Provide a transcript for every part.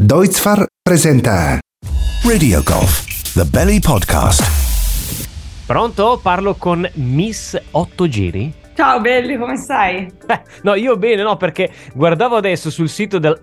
Deutzfar presenta Radio Golf, The Belly Podcast. Pronto? Parlo con Miss 8 Giri? Ciao Belli, come stai? No, io bene, no, perché guardavo adesso sul sito del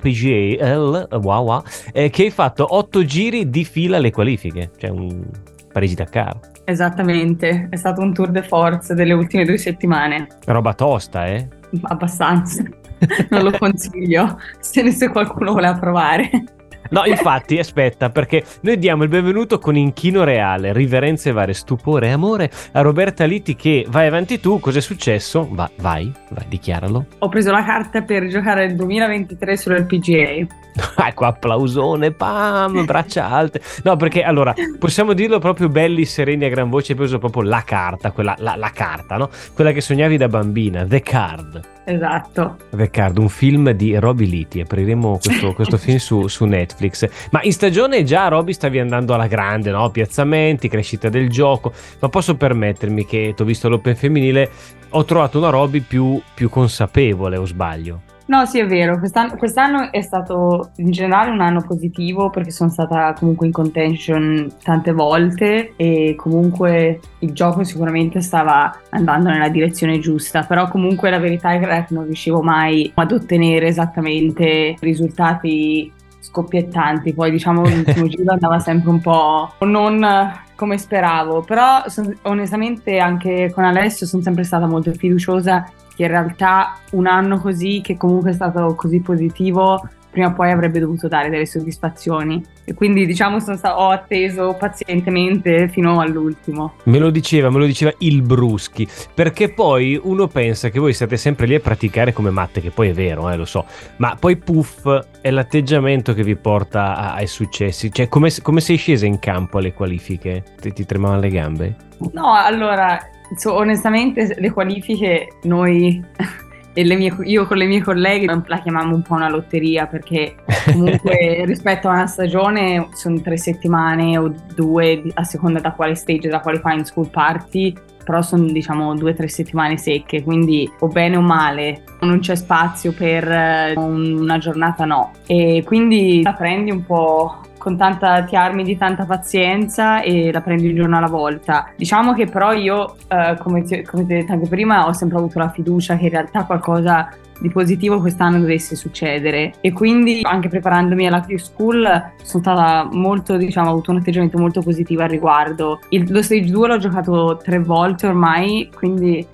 LPGA che hai fatto 8 giri di fila alle qualifiche, cioè un Parigi-Dakar. Esattamente, è stato un tour de force delle ultime 2 settimane. Roba tosta, eh? Abbastanza, non lo consiglio, se qualcuno voleva provare. No, infatti, aspetta, perché noi diamo il benvenuto con inchino reale, riverenze varie, stupore e amore a Roberta Liti che vai avanti tu, cos'è successo? Vai, dichiaralo. Ho preso la carta per giocare nel 2023 sull'LPGA. Ecco, applausone, pam, braccia alte. No, perché allora, possiamo dirlo proprio belli, sereni a gran voce, hai preso proprio la carta, quella, la carta, no? Quella che sognavi da bambina, The Card. Esatto. The Card, un film di Roby Liti, apriremo questo film su Netflix. Ma in stagione già Roby stavi andando alla grande, no? Piazzamenti, crescita del gioco, ma posso permettermi che t'ho visto all'Open femminile, ho trovato una Roby più consapevole, o sbaglio? No, sì, è vero, quest'anno è stato in generale un anno positivo perché sono stata comunque in contention tante volte e comunque il gioco sicuramente stava andando nella direzione giusta, però comunque la verità è che non riuscivo mai ad ottenere esattamente risultati scoppiettanti. Poi diciamo l'ultimo giro andava sempre un po' non come speravo, però onestamente anche con Alessio sono sempre stata molto fiduciosa che in realtà un anno così, che comunque è stato così positivo, prima o poi avrebbe dovuto dare delle soddisfazioni. E quindi diciamo ho atteso pazientemente fino all'ultimo. Me lo diceva il Bruschi, perché poi uno pensa che voi siate sempre lì a praticare come matte, che poi è vero, lo so, ma poi puff, è l'atteggiamento che vi porta ai successi. Cioè come sei scesa in campo alle qualifiche? Ti tremavano le gambe? No, allora, onestamente le qualifiche noi... io con le mie colleghe la chiamiamo un po' una lotteria, perché comunque rispetto a una stagione sono 3 settimane o 2 a seconda da quale stage, da qualifying school party, però sono diciamo 2-3 settimane secche, quindi o bene o male non c'è spazio per una giornata, no, e quindi la prendi un po' con ti armi di tanta pazienza e la prendi un giorno alla volta. Diciamo che però io, come ti ho detto anche prima, ho sempre avuto la fiducia che in realtà qualcosa di positivo quest'anno dovesse succedere, e quindi anche preparandomi alla Q-School sono stata molto, diciamo, ho avuto un atteggiamento molto positivo al riguardo. Lo stage 2 l'ho giocato 3 volte ormai, quindi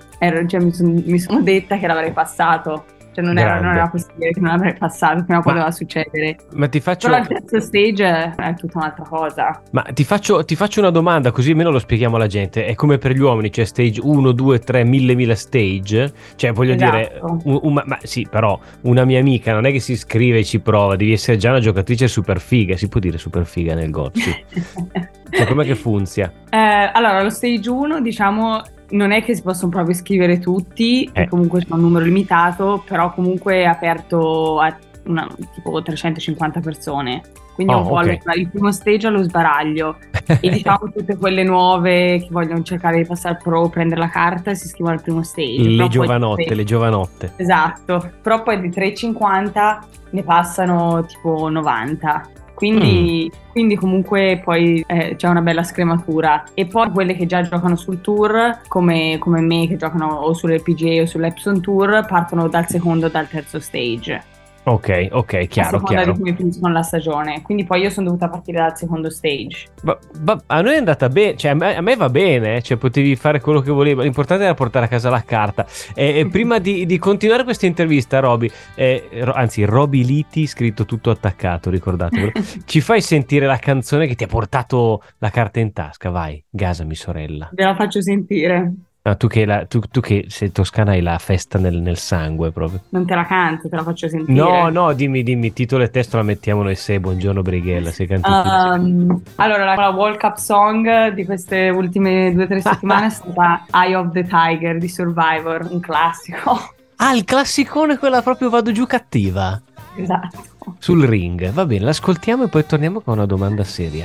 mi sono detta che l'avrei passato. Cioè non era possibile che non l'avrei passato, prima poteva succedere. Ma ti faccio... Però il terzo stage è tutta un'altra cosa. Ma ti faccio una domanda, così almeno lo spieghiamo alla gente. È come per gli uomini, c'è stage 1, 2, 3, 1000 stage. Cioè voglio dire, ma sì, però una mia amica non è che si iscrive e ci prova, devi essere già una giocatrice super figa. Si può dire super figa nel golf? Sì. Cioè, com'è che funziona? Allora, lo stage 1, diciamo, non è che si possono proprio iscrivere tutti, comunque c'è un numero limitato, però comunque è aperto a tipo 350 persone. Quindi è un po' il primo stage allo sbaraglio. E diciamo tutte quelle nuove che vogliono cercare di passare pro, prendere la carta, si iscrivono al primo stage. Le giovanotte. Esatto, però poi di 350 ne passano tipo 90. Quindi comunque poi c'è una bella scrematura. E poi quelle che già giocano sul tour, come me, che giocano o sull'LPGA o sull'Epson Tour, partono dal secondo o dal terzo stage. Ok, chiaro. A seconda di come finiscono la stagione. Quindi poi io sono dovuta partire dal secondo stage. A noi è andata bene, cioè a me va bene, cioè potevi fare quello che volevi. L'importante era portare a casa la carta. Prima di continuare questa intervista, Roby, anzi Roby Liti, scritto tutto attaccato, ricordatevelo. Ci fai sentire la canzone che ti ha portato la carta in tasca? Vai, gasami sorella. Ve la faccio sentire. No, tu che sei toscana hai la festa nel sangue proprio. Non te la canto, te la faccio sentire. No, dimmi, titolo e testo la mettiamo noi sei. Buongiorno Brighella, sei cantata. Allora, la World Cup song di queste ultime 2-3 settimane è stata Eye of the Tiger di Survivor, un classico. Ah, il classicone, quella proprio vado giù cattiva. Esatto. Sul ring, va bene, l'ascoltiamo e poi torniamo con una domanda seria.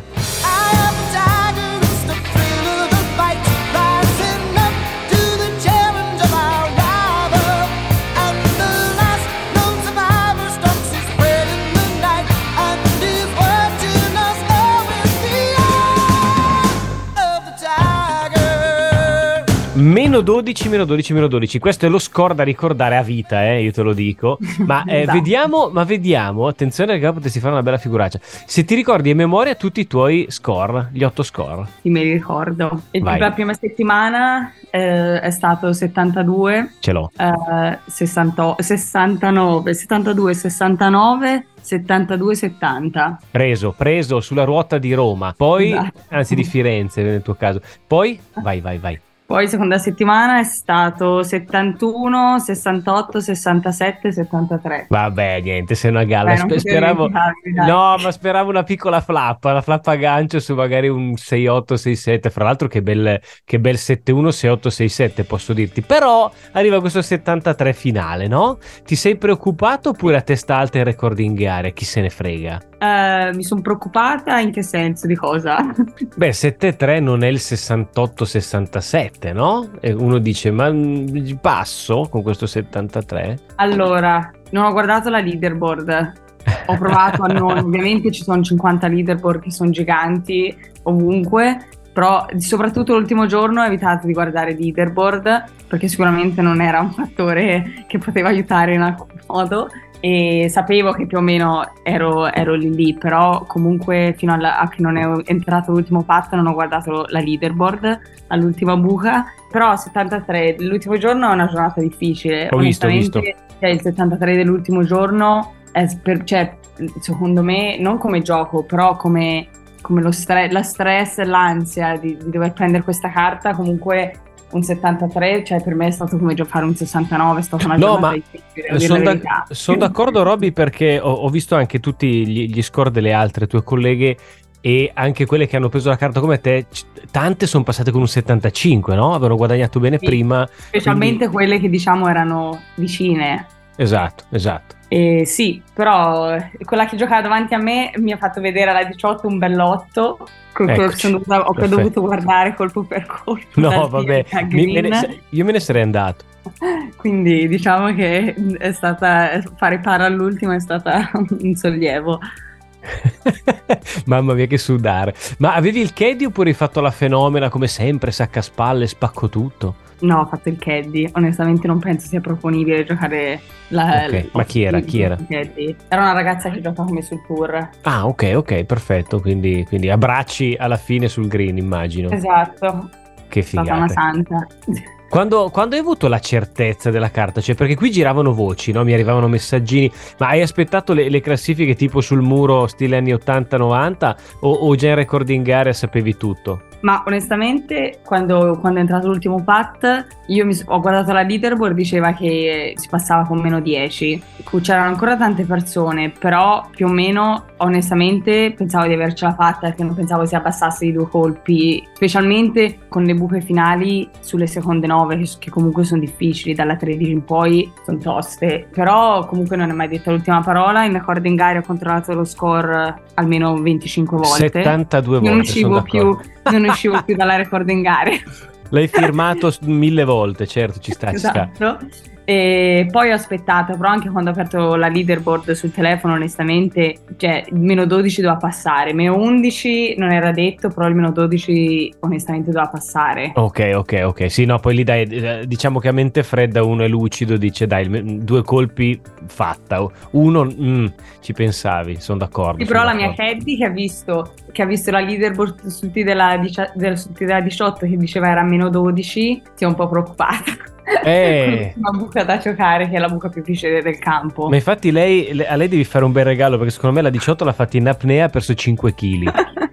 Meno 12, meno 12, meno 12. Questo è lo score da ricordare a vita, io te lo dico. Ma vediamo, attenzione che potresti fare una bella figuraccia. Se ti ricordi a memoria tutti i tuoi score, gli 8 score. Sì, me li ricordo. E la prima settimana è stato 72. Ce l'ho. 69, 72, 69, 72, 70. Preso sulla ruota di Roma. Poi, esatto. Anzi di Firenze nel tuo caso. Poi, vai. Poi seconda settimana è stato 71, 68, 67, 73. Vabbè, niente, sei una galla. Speravo una piccola flappa, la flappa a gancio su magari un 68, 67. Fra l'altro che bel 71, 68, 67 posso dirti. Però arriva questo 73 finale, no? Ti sei preoccupato oppure a testa alta il record in gare? Chi se ne frega? Mi sono preoccupata, in che senso, di cosa? Beh, 7-3 non è il 68-67, no? E uno dice, ma passo con questo 73? Allora, non ho guardato la leaderboard. Ho provato a non... Ovviamente ci sono 50 leaderboard che sono giganti ovunque, però soprattutto l'ultimo giorno ho evitato di guardare leaderboard perché sicuramente non era un fattore che poteva aiutare in alcun modo. E sapevo che più o meno ero lì, però comunque fino a che non è entrato l'ultimo patt non ho guardato la leaderboard all'ultima buca, però 73 l'ultimo giorno è una giornata difficile. Ho visto. Cioè, il 73 dell'ultimo giorno è secondo me non come gioco, però come la stress e l'ansia di dover prendere questa carta. Comunque un 73, cioè per me è stato come fare un 69, è stata una giornata difficile. Sono d'accordo, Robby, perché ho visto anche tutti gli score delle altre tue colleghe e anche quelle che hanno preso la carta come te, tante sono passate con un 75, no? Avevano guadagnato bene prima. Specialmente quelle che diciamo erano vicine. Esatto. Sì, però quella che giocava davanti a me mi ha fatto vedere alla 18 un bell'otto. Ho dovuto guardare colpo per colpo. No, vabbè, io me ne sarei andato. Quindi diciamo che è stata fare para all'ultimo è stata un sollievo. Mamma mia che sudare. Ma avevi il caddy oppure hai fatto la fenomena come sempre, sacca spalle, spacco tutto? No, ho fatto il caddy. Onestamente non penso sia proponibile giocare ma chi era? Caddy. Era una ragazza che gioca come sul tour. Ah, ok, perfetto. Quindi abbracci alla fine sul green, immagino. Esatto. Che figata. È stata una santa. Quando hai avuto la certezza della carta? Cioè, perché qui giravano voci, no? Mi arrivavano messaggini. Ma hai aspettato le classifiche tipo sul muro stile anni 80-90 o già in record in gare sapevi tutto? Ma onestamente quando è entrato l'ultimo patt io ho guardato la leaderboard, diceva che si passava con meno 10. C'erano ancora tante persone, però più o meno onestamente pensavo di avercela fatta, perché non pensavo si abbassasse di 2 colpi, specialmente con le buche finali sulle seconde 9 che comunque sono difficili, dalla 13 in poi sono toste. Però comunque non è mai detta l'ultima parola. In record in gare ho controllato lo score almeno 25 volte. 72 volte. Non uscivo più dalla record in gare. L'hai firmato 1000 volte, certo, ci sta. E poi ho aspettato, però anche quando ho aperto la leaderboard sul telefono, onestamente, cioè il meno 12 doveva passare, meno 11 non era detto, però il meno 12 onestamente doveva passare. Ok, sì, no, poi lì dai, diciamo che a mente fredda uno è lucido, dice dai, 2 colpi fatta, uno ci pensavi, sono d'accordo. Sì, però la mia caddy che ha visto la leaderboard sul T della 18 che diceva era meno 12, si è un po' preoccupata. Una buca da giocare, che è la buca più difficile del campo. Ma infatti a lei devi fare un bel regalo, perché secondo me la 18 l'ha fatta in apnea, ha perso 5 kg.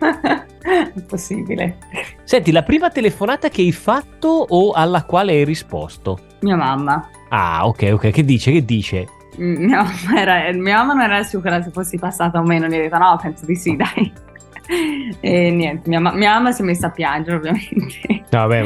È possibile. Senti, la prima telefonata che hai fatto o alla quale hai risposto? Mia mamma. Ah, ok, che dice? Mia mamma non era sicura se fossi passata o meno, gli ho detto no, penso di sì, dai. E niente, mia mamma si è messa a piangere, ovviamente. No, vabbè,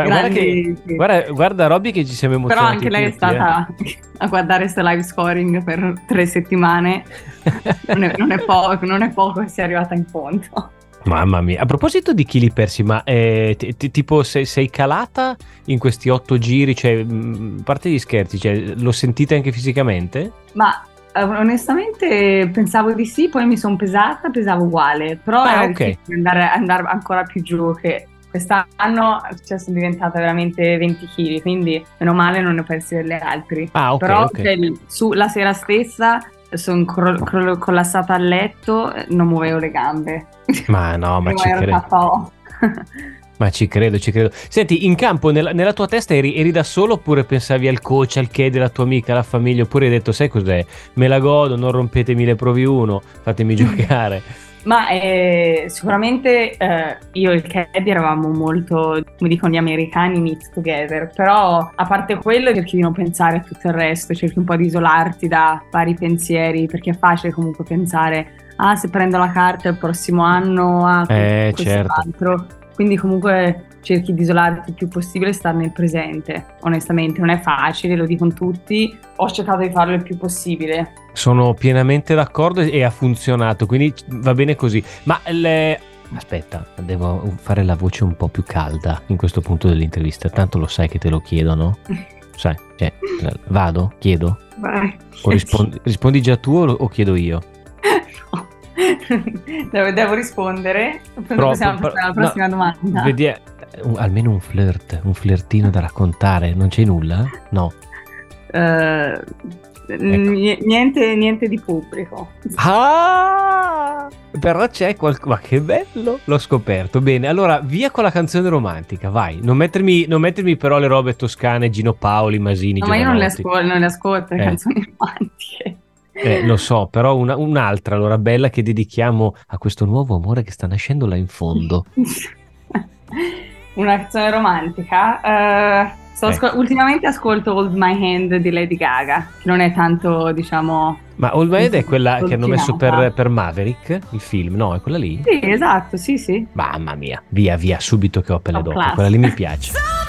ma guarda Robby che ci siamo emozionati. Però anche lei è stata a guardare questo live scoring per 3 settimane. non è poco che sia arrivata in fondo. Mamma mia, a proposito di chili persi, ma tipo sei calata in questi 8 giri? Cioè, a parte gli scherzi, cioè, lo sentite anche fisicamente? Ma onestamente pensavo di sì, poi mi sono pesata, pesavo uguale, però era difficile andare ancora più giù, che quest'anno sono diventata veramente 20 kg, quindi meno male non ne ho persi delle altri. Ah, ok, Però ok. la sera stessa sono collassata al letto, non muovevo le gambe. Ma no, ma Prima ci ero credo. KO. Ma ci credo, ci credo. Senti, in campo, nella tua testa eri da solo oppure pensavi al coach, al che della tua amica, alla famiglia, oppure hai detto, sai cos'è? Me la godo, non rompetemi le provi uno, fatemi giocare. Ma sicuramente io e il Caddy eravamo molto, come dicono gli americani, meet together, però a parte quello cerchi di non pensare a tutto il resto, cerchi un po' di isolarti da vari pensieri, perché è facile comunque pensare, se prendo la carta il prossimo anno, questo Certo. altro. Quindi comunque cerchi di isolarti il più possibile e stare nel presente. Onestamente non è facile, lo dicono tutti, ho cercato di farlo il più possibile. Sono pienamente d'accordo e ha funzionato, quindi va bene così. Ma aspetta, devo fare la voce un po' più calda in questo punto dell'intervista, tanto lo sai che te lo chiedo, no? Sai, vado? Chiedo? Vai. O rispondi già tu o chiedo io? Devo rispondere. Possiamo passare alla prossima domanda. Vedi, almeno un flirtino da raccontare, non c'è nulla? No. Niente di pubblico. Però c'è qualcosa. Ma che bello, l'ho scoperto. Bene, allora via con la canzone romantica, vai. Non mettermi però le robe toscane, Gino Paoli, Masini. No, ma io non le Giovanotti. ascolto le canzoni romantiche. Lo so, però un'altra allora bella che dedichiamo a questo nuovo amore che sta nascendo là in fondo. Una canzone romantica. Ultimamente ascolto Hold My Hand di Lady Gaga, che non è tanto, diciamo. Ma Old Man è quella che hanno messo per Maverick, il film, no? È quella lì? Sì, esatto, sì. Mamma mia, via, subito che ho pelle Top d'oca, class. quella lì mi piace.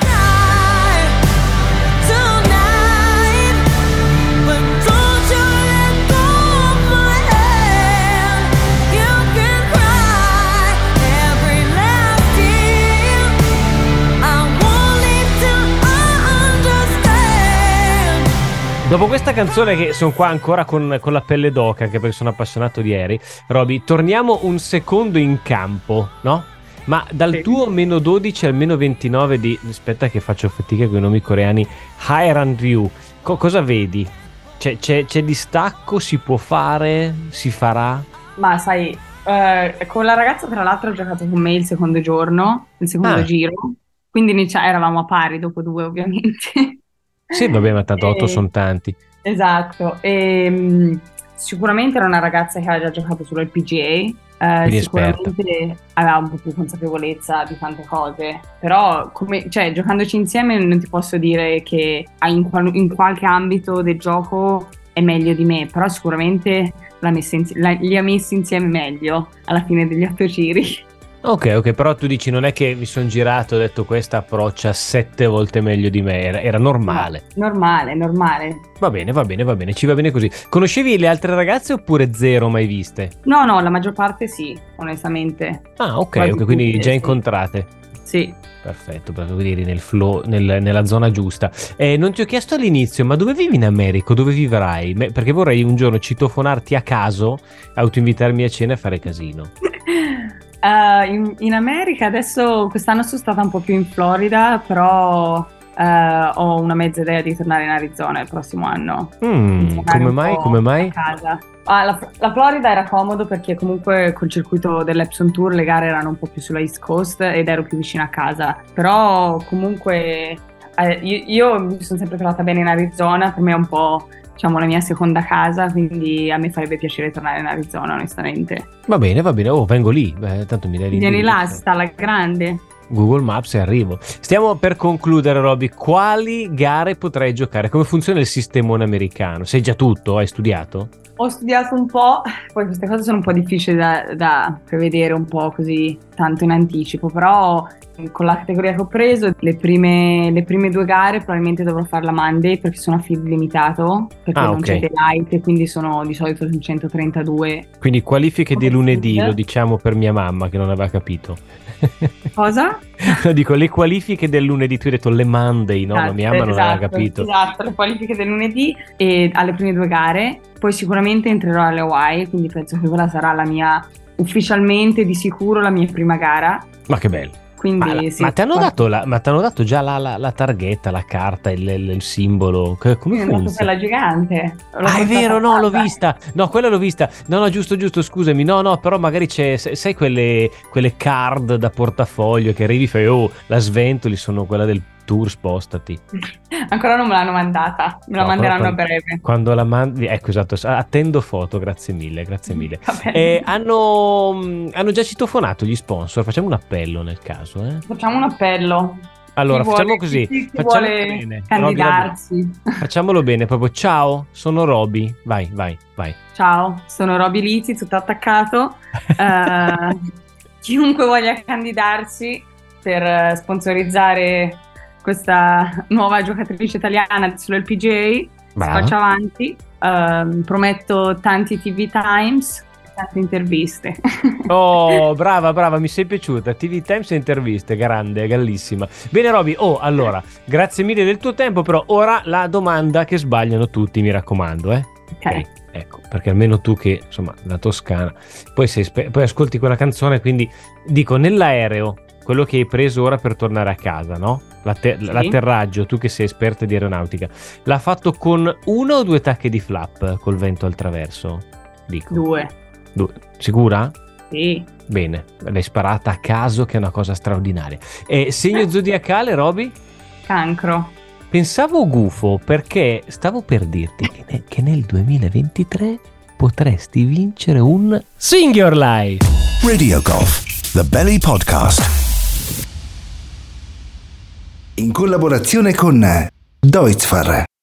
Dopo questa canzone che sono qua ancora con la pelle d'oca, anche perché sono appassionato di aerei, Roby, torniamo un secondo in campo, no? Ma dal tuo meno 12 al meno 29 di... Aspetta che faccio fatica con i nomi coreani. Hairan Ryu, cosa vedi? C'è distacco? Si può fare? Si farà? Ma sai, con la ragazza tra l'altro ho giocato con me il secondo giorno, il secondo giro, quindi eravamo a pari dopo 2 ovviamente. Sì, vabbè, ma tanto 8 sono tanti. Esatto, sicuramente era una ragazza che aveva già giocato sulle PGA, sicuramente aveva un po' più consapevolezza di tante cose, però giocandoci insieme non ti posso dire che in qualche ambito del gioco è meglio di me, però sicuramente li ha messi insieme meglio alla fine degli 8 giri. Ok, però tu dici non è che mi sono girato e ho detto questa approccia 7 volte meglio di me, era normale. No, normale. Va bene, ci va bene così. Conoscevi le altre ragazze oppure zero mai viste? No, la maggior parte sì, onestamente. Ah, ok, quindi già incontrate. Sì. Perfetto, quindi eri nel flow, nella zona giusta. Non ti ho chiesto all'inizio, ma dove vivi in America? Dove vivrai? Perché vorrei un giorno citofonarti a caso, autoinvitarmi a cena e fare casino. In America adesso quest'anno sono stata un po' più in Florida, però ho una mezza idea di tornare in Arizona il prossimo anno. Come mai? A casa. La Florida era comodo perché comunque col circuito dell'Epson Tour le gare erano un po' più sulla East Coast ed ero più vicina a casa, però comunque io mi sono sempre trovata bene in Arizona, per me è un po', diciamo, la mia seconda casa, quindi a me farebbe piacere tornare in Arizona, onestamente. Va bene, vengo lì. Tanto mi dai vieni là, sta alla grande. Google Maps e arrivo. Stiamo per concludere, Roby. Quali gare potrai giocare? Come funziona il sistemone americano? Sai già tutto? Hai studiato? Ho studiato un po', poi queste cose sono un po' difficili da prevedere un po' così tanto in anticipo, però con la categoria che ho preso le prime 2 gare probabilmente dovrò farla Monday perché sono a field limitato, perché non c'è daylight e quindi sono di solito 132. Quindi qualifiche di lunedì, lo diciamo per mia mamma che non aveva capito. Cosa? Dico le qualifiche del lunedì, tu hai detto le Monday, no? Ma mia mamma non aveva capito. Esatto, le qualifiche del lunedì e alle prime 2 gare, poi sicuramente entrerò alle Hawaii, quindi penso che quella sarà ufficialmente di sicuro la mia prima gara. Ma che bello. Quindi sì. Ma ti hanno dato già la targhetta, la carta, il simbolo? Come funziona? Per la gigante. È vero, no, l'ho vista. No, quella l'ho vista. No, giusto, scusami. No, però magari c'è, sai quelle card da portafoglio che arrivi e fai, oh, la sventoli, sono quella del tour, spostati. Ancora non me l'hanno mandata, me la manderanno a breve. Quando la mandi, ecco, esatto, attendo foto, grazie mille. Hanno già citofonato gli sponsor, facciamo un appello nel caso. Facciamo un appello. Allora, facciamo così. Chi vuole bene. Candidarsi. Facciamolo bene, proprio. Ciao, sono Roby. Vai. Ciao, sono Roby Liti, tutto attaccato. Chiunque voglia candidarsi per sponsorizzare questa nuova giocatrice italiana sull'LPGA, si faccia avanti. Prometto tanti TV Times, tante interviste. Oh, brava, mi sei piaciuta. TV Times e interviste, grande, gallissima. Bene Roby, allora, grazie mille del tuo tempo, però ora la domanda che sbagliano tutti, mi raccomando, Ok. Ecco, perché almeno tu che, insomma, la Toscana, poi ascolti quella canzone, quindi dico, nell'aereo, quello che hai preso ora per tornare a casa, no? L'atterraggio, tu che sei esperta di aeronautica, l'ha fatto con 1 o 2 tacche di flap col vento al traverso? Dico. 2. Sicura? Sì. Bene, l'hai sparata a caso, che è una cosa straordinaria. E segno zodiacale, Roby? Cancro. Pensavo gufo, perché stavo per dirti che nel 2023 potresti vincere un Sing Your Life. Radio Golf, The Belly Podcast. In collaborazione con Deutzfahr.